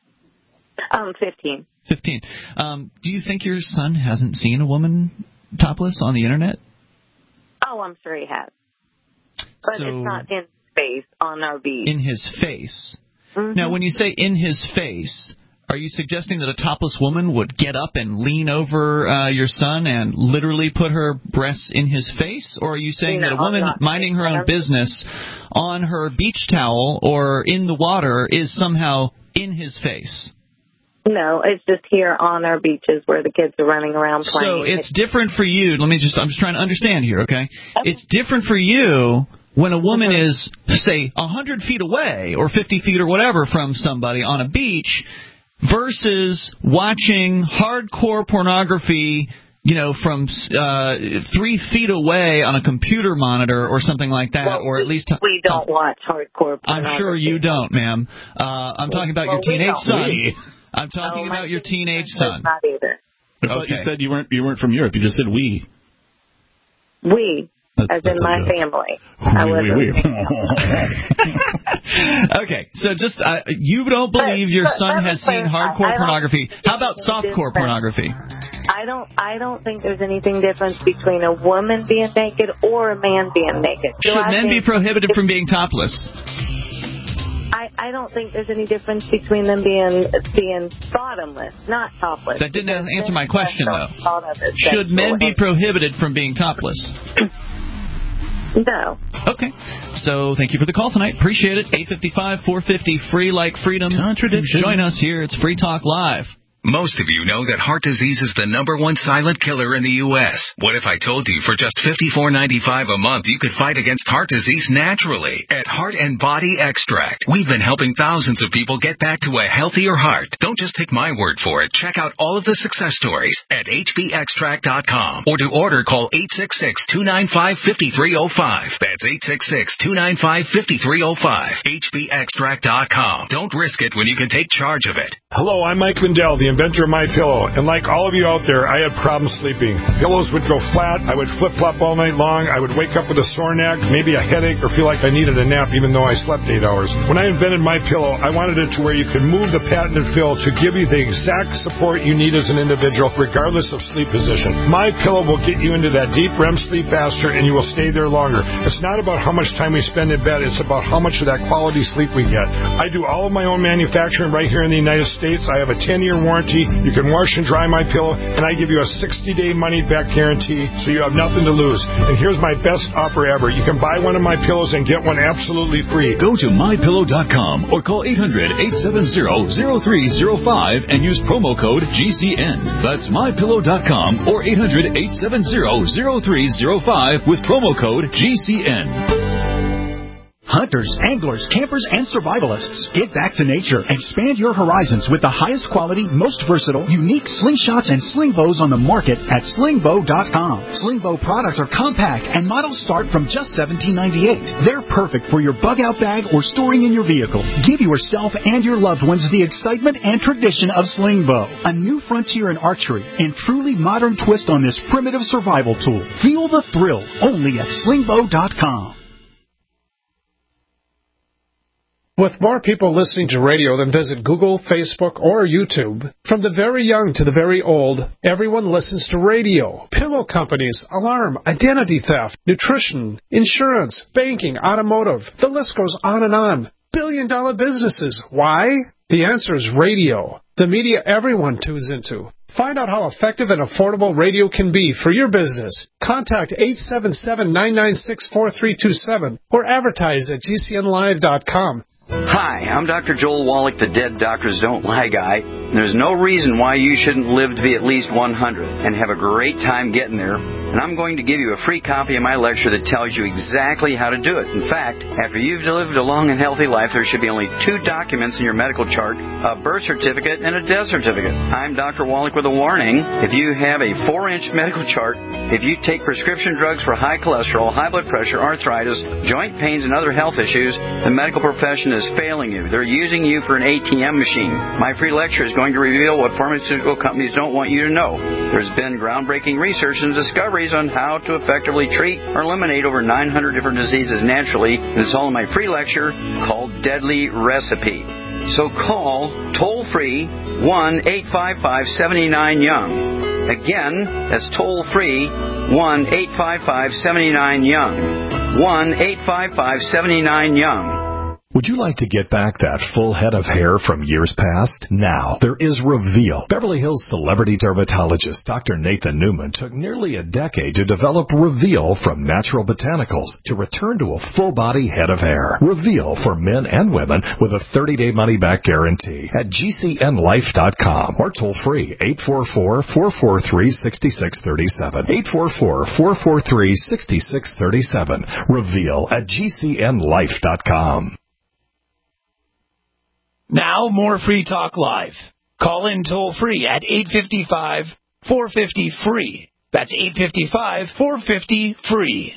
Um, fifteen. Fifteen. Um, do you think your son hasn't seen a woman topless on the internet? Oh, I'm sure he has. But so, it's not in his face on our beach. In his face. Mm-hmm. Now, when you say in his face, are you suggesting that a topless woman would get up and lean over uh, your son and literally put her breasts in his face? Or are you saying no, that a woman minding her own business on her beach towel or in the water is somehow in his face? No, it's just here on our beaches where the kids are running around playing. So it's different for you. Let me just, I'm just trying to understand here, okay? okay. It's different for you when a woman mm-hmm. is, say, one hundred feet away or fifty feet or whatever from somebody on a beach versus watching hardcore pornography, you know, from uh, three feet away on a computer monitor or something like that, well, or at least we don't uh, watch hardcore pornography. I'm sure you don't, ma'am. Uh, I'm talking about well, your teenage son. We. I'm talking oh, about your teenage son. Not either. I thought okay. you said you weren't you weren't from Europe. You just said we. We. That's, as that's in my joke. family. I oui, oui. Okay, so just uh, you don't believe but, your but, son has seen hardcore pornography. How about softcore pornography? I don't. I don't think there's anything different between a woman being naked or a man being naked. So Should I men be prohibited from being topless? I, I don't think there's any difference between them being being bottomless, not topless. That didn't answer my question, though. Should men be prohibited from being topless? No. Okay. So thank you for the call tonight. Appreciate it. eight five five, four five zero, free like freedom. Contradiction. Join us here. It's Free Talk Live. Most of you know that heart disease is the number one silent killer in the U S What if I told you for just fifty-four ninety-five a month you could fight against heart disease naturally at Heart and Body Extract? We've been helping thousands of people get back to a healthier heart. Don't just take my word for it. Check out all of the success stories at H B extract dot com or to order call eight six six, two nine five, five three zero five. That's eight six six, two nine five, five three zero five. H B extract dot com. Don't risk it when you can take charge of it. Hello, I'm Mike Lindell, the inventor of MyPillow, and like all of you out there, I had problems sleeping. Pillows would go flat, I would flip-flop all night long, I would wake up with a sore neck, maybe a headache, or feel like I needed a nap even though I slept eight hours. When I invented MyPillow, I wanted it to where you could move the patented fill to give you the exact support you need as an individual, regardless of sleep position. MyPillow will get you into that deep R E M sleep faster, and you will stay there longer. It's not about how much time we spend in bed, it's about how much of that quality sleep we get. I do all of my own manufacturing right here in the United States. I have a ten-year warranty. You can wash and dry my pillow, and I give you a sixty-day money-back guarantee, so you have nothing to lose. And here's my best offer ever. You can buy one of my pillows and get one absolutely free. Go to my pillow dot com or call eight hundred, eight seven zero, zero three zero five and use promo code G C N. That's my pillow dot com or eight hundred, eight seven zero, zero three zero five with promo code G C N. Hunters, anglers, campers, and survivalists, get back to nature. Expand your horizons with the highest quality, most versatile, unique slingshots and sling bows on the market at sling bow dot com. Sling bow products are compact and models start from just seventeen ninety-eight. They're perfect for your bug out bag or storing in your vehicle. Give yourself and your loved ones the excitement and tradition of sling bow, a new frontier in archery and truly modern twist on this primitive survival tool. Feel the thrill only at sling bow dot com. With more people listening to radio than visit Google, Facebook, or YouTube, from the very young to the very old, everyone listens to radio. Pillow companies, alarm, identity theft, nutrition, insurance, banking, automotive. The list goes on and on. Billion dollar businesses. Why? The answer is radio. The media everyone tunes into. Find out how effective and affordable radio can be for your business. Contact eight seven seven, nine nine six, four three two seven or advertise at G C N live dot com. Hi, I'm Doctor Joel Wallach, the Dead Doctors Don't Lie guy. There's no reason why you shouldn't live to be at least one hundred and have a great time getting there. And I'm going to give you a free copy of my lecture that tells you exactly how to do it. In fact, after you've lived a long and healthy life, there should be only two documents in your medical chart, a birth certificate and a death certificate. I'm Doctor Wallach with a warning. If you have a four-inch medical chart, if you take prescription drugs for high cholesterol, high blood pressure, arthritis, joint pains, and other health issues, the medical profession is failing you. They're using you for an A T M machine. My free lecture is going to reveal what pharmaceutical companies don't want you to know. There's been groundbreaking research and discoveries on how to effectively treat or eliminate over nine hundred different diseases naturally. And it's all in my free lecture called Deadly Recipe. So call toll-free one eight five five, seven nine, young. Again, that's toll-free one eight five five, seven nine, young. one eight five five, seven nine, young. Would you like to get back that full head of hair from years past? Now, there is Reveal. Beverly Hills celebrity dermatologist Doctor Nathan Newman took nearly a decade to develop Reveal from natural botanicals to return to a full-body head of hair. Reveal for men and women with a thirty-day money-back guarantee at G C N life dot com or toll-free eight four four, four four three, six six three seven. eight four four, four four three, six six three seven. Reveal at G C N life dot com. Now, more Free Talk Live. Call in toll-free at eight five five, four five zero, free. That's eight five five, four five zero, free.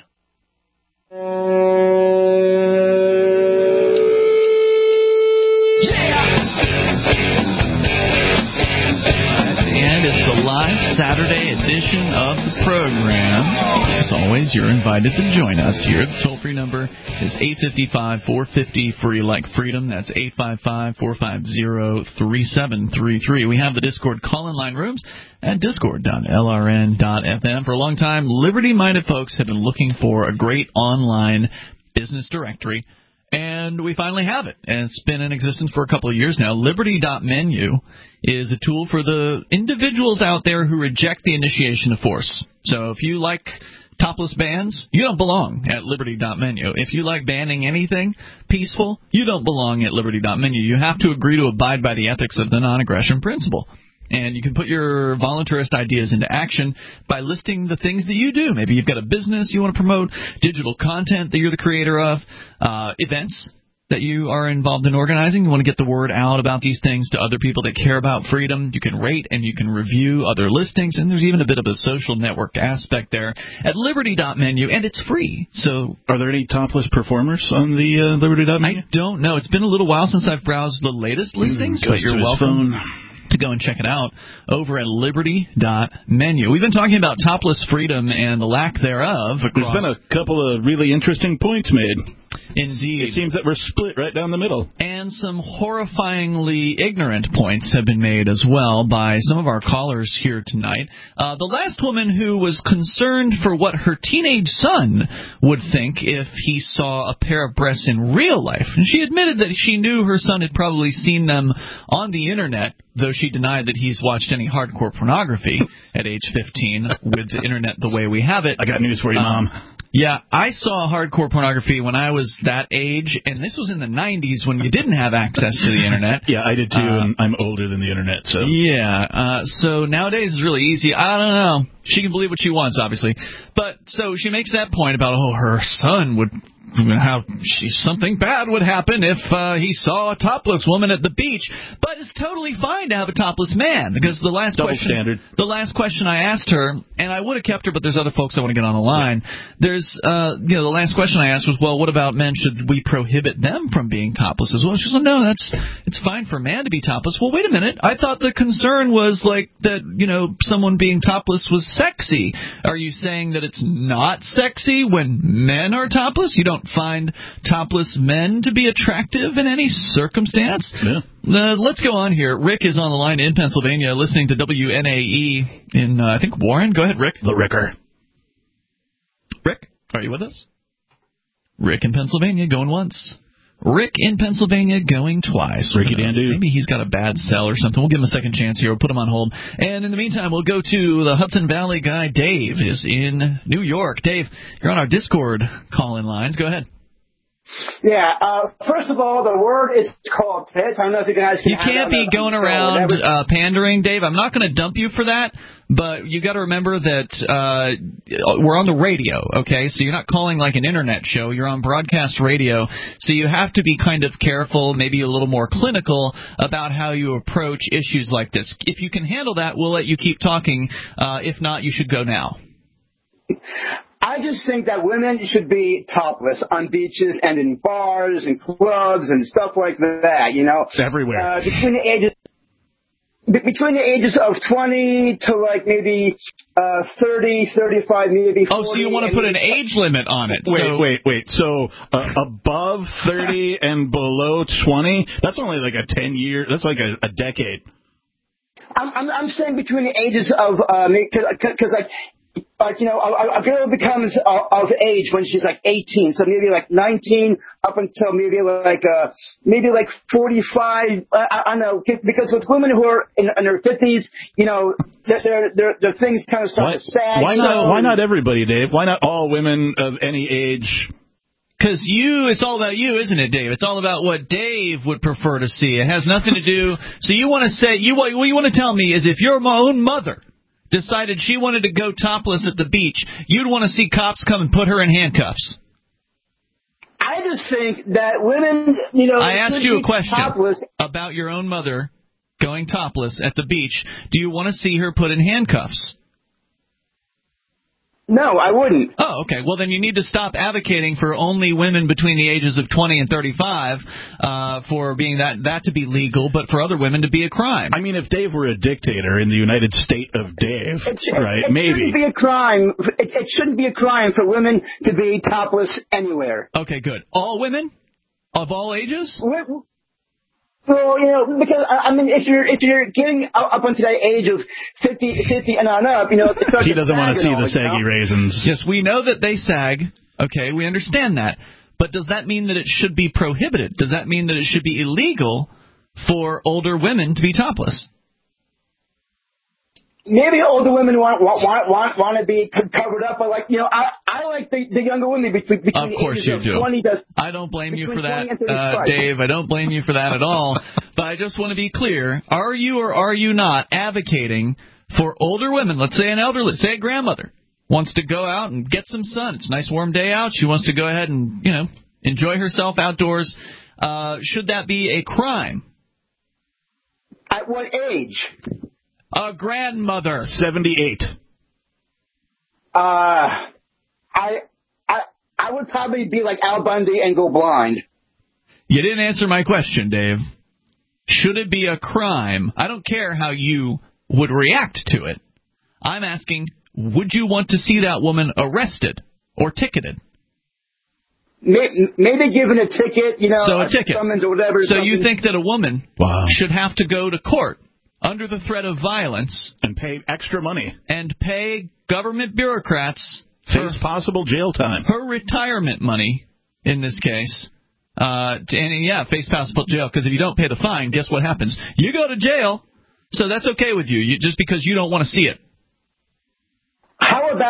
And it's the live Saturday edition of the program. As always, you're invited to join us here. The toll-free number is eight five five, four five zero, free, like freedom. That's eight five five, four five zero, three seven three three. We have the Discord call-in line rooms at discord dot L R N dot F M. For a long time, liberty-minded folks have been looking for a great online business directory, and we finally have it. And it's been in existence for a couple of years now. Liberty dot menu is a tool for the individuals out there who reject the initiation of force. So if you like topless bans, you don't belong at Liberty dot menu. If you like banning anything peaceful, you don't belong at Liberty dot menu. You have to agree to abide by the ethics of the non-aggression principle. And you can put your voluntarist ideas into action by listing the things that you do. Maybe you've got a business you want to promote, digital content that you're the creator of, uh, events that you are involved in organizing. You want to get the word out about these things to other people that care about freedom. You can rate and you can review other listings, and there's even a bit of a social network aspect there at Liberty dot menu, and it's free. So, are there any topless performers on the uh, Liberty dot menu? I don't know. It's been a little while since I've browsed the latest listings, mm, but you're welcome to go and check it out over at Liberty dot menu. We've been talking about topless freedom and the lack thereof. There's been a couple of really interesting points made. Indeed. It seems that we're split right down the middle. And some horrifyingly ignorant points have been made as well by some of our callers here tonight. Uh, the last woman who was concerned for what her teenage son would think if he saw a pair of breasts in real life. And she admitted that she knew her son had probably seen them on the Internet, though she denied that he's watched any hardcore pornography at age fifteen with the Internet the way we have it. I got news for you, um, Mom. Yeah, I saw hardcore pornography when I was that age, and this was in the nineties when you didn't have access to the Internet. Yeah, I did too, uh, and I'm older than the Internet, so. Yeah, uh, so nowadays it's really easy. I don't know. She can believe what she wants, obviously. But so she makes that point about, oh, her son would how she, something bad would happen if uh, he saw a topless woman at the beach. But it's totally fine to have a topless man, because the last Double question, standard. the last question I asked her, and I would have kept her, but there's other folks I want to get on the line. There's, uh, you know, the last question I asked was, well, what about men? Should we prohibit them from being topless as well? She said, no, that's it's fine for a man to be topless. Well, wait a minute. I thought the concern was like that, you know, someone being topless was sexy. Are you saying that it's not sexy when men are topless? You don't find topless men to be attractive in any circumstance? Yeah. Uh, let's go on here. Rick is on the line in Pennsylvania, listening to W N A E in, uh, I think, Warren. Go ahead, Rick. The Ricker. Rick, are you with us? Rick in Pennsylvania, going once. Rick in Pennsylvania going twice. Ricky Dandu. Maybe he's got a bad cell or something. We'll give him a second chance here. We'll put him on hold. And in the meantime, we'll go to the Hudson Valley guy. Dave is in New York. Dave, you're on our Discord call-in lines. Go ahead. Yeah, uh, first of all, the word is called tits. I don't know if you guys can You can't be going around uh, pandering, Dave. I'm not going to dump you for that, but you got to remember that uh, we're on the radio, okay? So you're not calling like an internet show. You're on broadcast radio, so you have to be kind of careful, maybe a little more clinical about how you approach issues like this. If you can handle that, we'll let you keep talking. Uh, if not, you should go now. I just think that women should be topless on beaches and in bars and clubs and stuff like that, you know. It's everywhere. Uh, between the ages between the ages of twenty to like maybe uh, thirty, thirty-five, maybe forty. Oh, so you want to put an age limit on it. Wait, so. wait, wait. So uh, above thirty and below twenty, that's only like a ten-year, that's like a, a decade. I'm, I'm, I'm saying between the ages of, because uh, like, Like, you know, a, a girl becomes uh, of age when she's like eighteen, so maybe like nineteen up until maybe like uh, maybe like forty-five. Uh, I, I don't know, because with women who are in, in their fifties, you know, their their their things kind of start Why, to sag. why not? Why not everybody, Dave? Why not all women of any age? Because you, it's all about you, isn't it, Dave? It's all about what Dave would prefer to see. It has nothing to do. So you want to say, you what you want to tell me is if your own mother decided she wanted to go topless at the beach, you'd want to see cops come and put her in handcuffs. I just think that women, you know, I asked you a question topless. about your own mother going topless at the beach. Do you want to see her put in handcuffs? No, I wouldn't. Oh, okay. Well, then you need to stop advocating for only women between the ages of twenty and thirty-five uh, for being that that to be legal, but for other women to be a crime. I mean, if Dave were a dictator in the United State of Dave, it, right? It maybe. It shouldn't be a crime. It, it shouldn't be a crime for women to be topless anywhere. Okay, good. All women? Of all ages? Well, Well, you know, because I mean, if you're if you're getting up unto that age of fifty, fifty and on up, you know, he doesn't want to see the saggy raisins. Yes, we know that they sag. Okay, we understand that. But does that mean that it should be prohibited? Does that mean that it should be illegal for older women to be topless? Maybe older women want want want want to be covered up, but like you know, I I like the, the younger women between between of course the ages you of do. twenty to I don't blame you for that, uh, Dave. I don't blame you for that at all. But I just want to be clear: are you or are you not advocating for older women? Let's say an elderly, say a grandmother, wants to go out and get some sun. It's a nice warm day out. She wants to go ahead and you know enjoy herself outdoors. Uh, should that be a crime? At what age? A grandmother. seventy-eight. Uh, I, I, I would probably be like Al Bundy and go blind. You didn't answer my question, Dave. Should it be a crime? I don't care how you would react to it. I'm asking, would you want to see that woman arrested or ticketed? Maybe, maybe given a ticket, you know, so a ticket. summons or whatever. So something. you think that a woman wow. should have to go to court under the threat of violence and pay extra money and pay government bureaucrats face possible jail time, her retirement money in this case, uh, to, and yeah, face possible jail, because if you don't pay the fine, guess what happens? You go to jail. So that's okay with you, you just because you don't want to see it. How about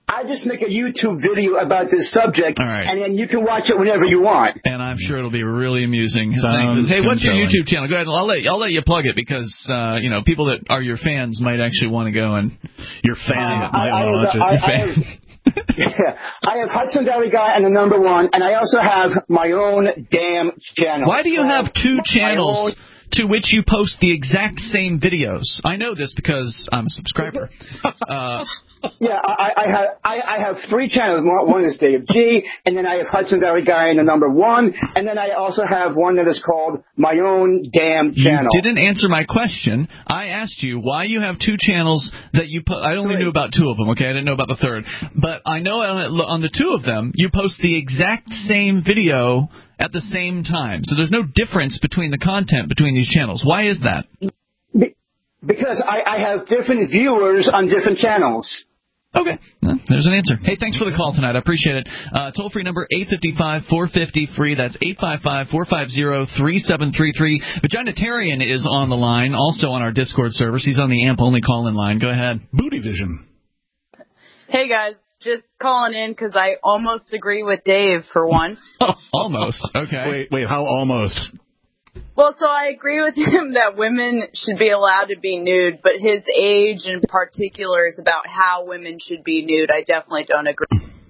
I just make a YouTube video about this subject, All right. and then you can watch it whenever you want. And I'm sure it'll be really amusing. Sounds Hey, what's your compelling. YouTube channel? Go ahead. I'll let I'll let you plug it because uh, you know people that are your fans might actually want to go and your fan Uh, might I- I want to have- watch I- I it. have- Yeah, I have Hudson Valley Guy and the number one, and I also have my own damn channel. Why do you have two My channels own- to which you post the exact same videos? I know this because I'm a subscriber. Uh, Yeah, I, I have I, I have three channels. One one is Dave G, and then I have Hudson Valley Guy and the number one, and then I also have one that is called My Own Damn Channel. You didn't answer my question. I asked you why you have two channels that you put. I only Three. knew about two of them, okay? I didn't know about the third. But I know on, on the two of them, you post the exact same video at the same time. So there's no difference between the content between these channels. Why is that? Be- because I, I have different viewers on different channels. Okay, well, there's an answer. Hey, thanks for the call tonight. I appreciate it. Uh, toll-free number eight five five, four five zero, free. That's eight five five, four five zero, three seven three three. Vaginitarian is on the line, also on our Discord servers. He's on the A M P only call-in line. Go ahead. Booty Vision. Hey, guys. Just calling in because I almost agree with Dave, for one. Almost. Okay. Wait, wait, how almost? Well, so I agree with him that women should be allowed to be nude, but his age in particular is about how women should be nude. I definitely don't agree.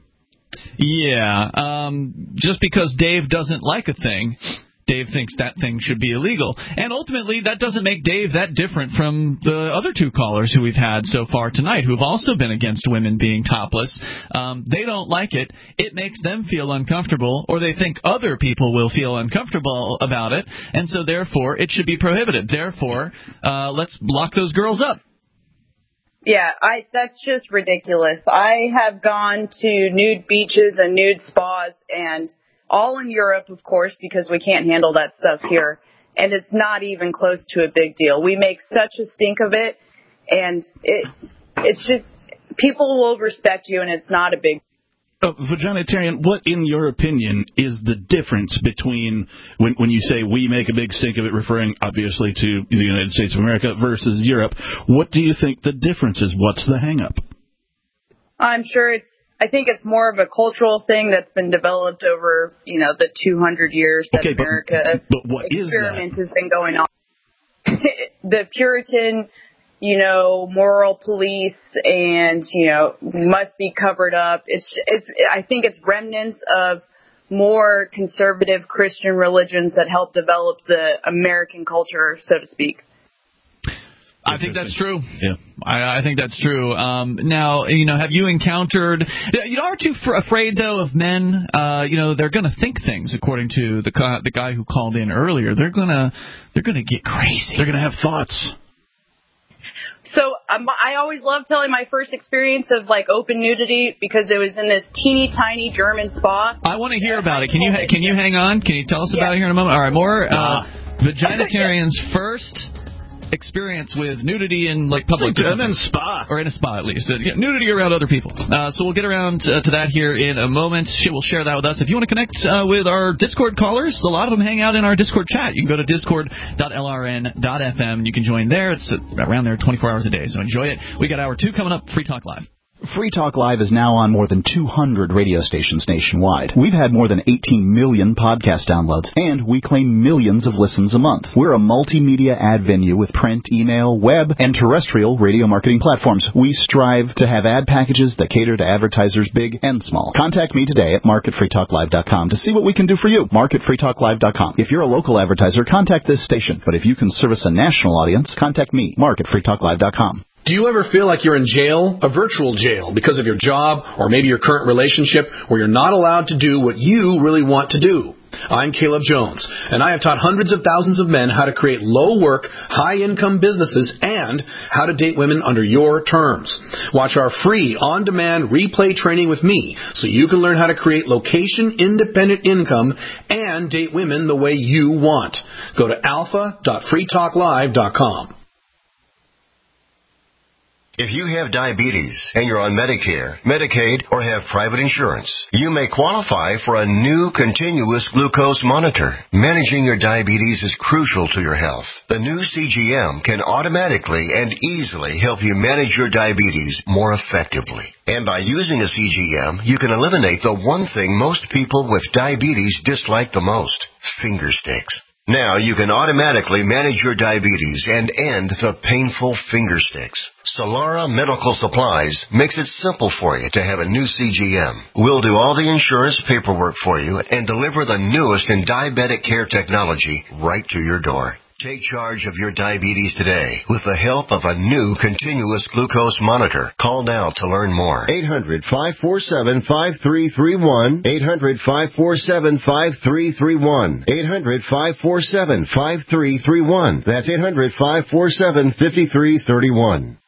Yeah, um, just because Dave doesn't like a thing, Dave thinks that thing should be illegal. And ultimately, that doesn't make Dave that different from the other two callers who we've had so far tonight who have also been against women being topless. Um, they don't like it. It makes them feel uncomfortable, or they think other people will feel uncomfortable about it, and so therefore it should be prohibited. Therefore, uh, let's lock those girls up. Yeah, I that's just ridiculous. I have gone to nude beaches and nude spas, and all in Europe, of course, because we can't handle that stuff here. And it's not even close to a big deal. We make such a stink of it, and it it's just people will respect you, and it's not a big. Uh, Vaginitarian, what, in your opinion, is the difference between when when you say we make a big stink of it, referring obviously to the United States of America versus Europe? What do you think the difference is? What's the hang-up? I'm sure it's. I think it's more of a cultural thing that's been developed over, you know, the two hundred years that okay, but, America but what is experiment that? has been going on. The Puritan, you know, moral police and, you know, must be covered up. It's, it's, I think it's remnants of more conservative Christian religions that helped develop the American culture, so to speak. I think that's true. Yeah, I, I think that's true. Um, now, you know, have you encountered? You know, aren't you f- afraid though of men? Uh, you know, they're going to think things. According to the co- the guy who called in earlier, they're gonna they're gonna get crazy. They're gonna have thoughts. So um, I always love telling my first experience of like open nudity because it was in this teeny tiny German spa. I want to hear about it. Can you can you hang on? Can you tell us about it here in a moment? All right, more uh, Vaginitarian's first experience with nudity in like public and then spa or in a spa at least uh, yeah, nudity around other people. Uh, so we'll get around uh, to that here in a moment. She will share that with us. If you want to connect uh, with our Discord callers, a lot of them hang out in our Discord chat. You can go to discord dot l r n dot f m and you can join there. It's around there twenty-four hours a day, so enjoy it. We got hour two coming up. Free Talk Live. Free Talk Live is now on more than two hundred radio stations nationwide. We've had more than eighteen million podcast downloads, and we claim millions of listens a month. We're a multimedia ad venue with print, email, web, and terrestrial radio marketing platforms. We strive to have ad packages that cater to advertisers big and small. Contact me today at market free talk live dot com to see what we can do for you. market free talk live dot com. If you're a local advertiser, contact this station. But if you can service a national audience, contact me, market free talk live dot com. Do you ever feel like you're in jail, a virtual jail, because of your job or maybe your current relationship where you're not allowed to do what you really want to do? I'm Caleb Jones, and I have taught hundreds of thousands of men how to create low-work, high-income businesses and how to date women under your terms. Watch our free, on-demand replay training with me so you can learn how to create location-independent income and date women the way you want. Go to alpha dot free talk live dot com. If you have diabetes and you're on Medicare, Medicaid, or have private insurance, you may qualify for a new continuous glucose monitor. Managing your diabetes is crucial to your health. The new C G M can automatically and easily help you manage your diabetes more effectively. And by using a C G M, you can eliminate the one thing most people with diabetes dislike the most, finger sticks. Now you can automatically manage your diabetes and end the painful finger sticks. Solara Medical Supplies makes it simple for you to have a new C G M. We'll do all the insurance paperwork for you and deliver the newest in diabetic care technology right to your door. Take charge of your diabetes today with the help of a new continuous glucose monitor. Call now to learn more. eight hundred, five four seven, five three three one. eight hundred, five four seven, five three three one. eight hundred, five four seven, five three three one. That's eight hundred, five four seven, five three three one.